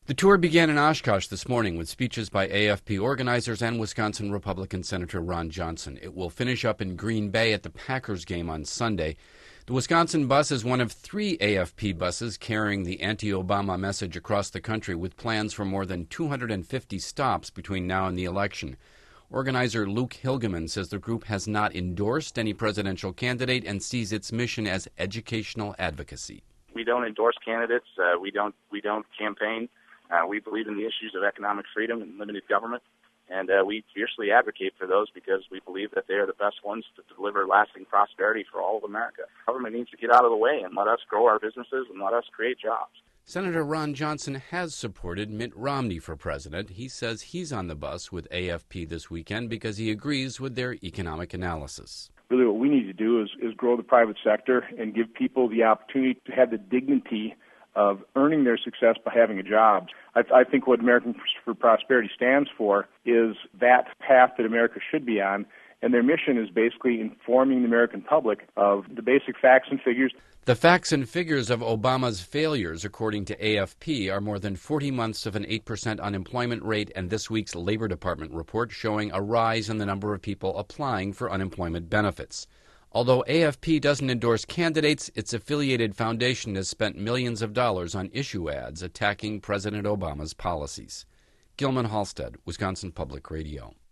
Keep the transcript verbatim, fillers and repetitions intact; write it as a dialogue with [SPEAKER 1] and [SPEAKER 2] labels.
[SPEAKER 1] The tour began in Oshkosh this morning with speeches by A F P organizers and Wisconsin Republican Senator Ron Johnson. It will finish up in Green Bay at the Packers game on Sunday. The Wisconsin bus is one of three A F P buses carrying the anti-Obama message across the country, with plans for more than two hundred fifty stops between now and the election. Organizer Luke Hilgeman says the group has not endorsed any presidential candidate and sees its mission as educational advocacy.
[SPEAKER 2] We don't endorse candidates. Uh, we don't. We don't campaign. Uh, we believe in the issues of economic freedom and limited government, and uh, we fiercely advocate for those because we believe that they are the best ones to deliver lasting prosperity for all of America. Government needs to get out of the way and let us grow our businesses and let us create jobs.
[SPEAKER 1] Senator Ron Johnson has supported Mitt Romney for president. He says he's on the bus with A F P this weekend because he agrees with their economic analysis.
[SPEAKER 3] Really what we need to do is, is grow the private sector and give people the opportunity to have the dignity of earning their success by having a job. I, I think what American for Prosperity stands for is that path that America should be on, and their mission is basically informing the American public of the basic facts and figures.
[SPEAKER 1] The facts and figures of Obama's failures, according to A F P, are more than forty months of an eight percent unemployment rate and this week's Labor Department report showing a rise in the number of people applying for unemployment benefits. Although A F P doesn't endorse candidates, its affiliated foundation has spent millions of dollars on issue ads attacking President Obama's policies. Gilman Halstead, Wisconsin Public Radio.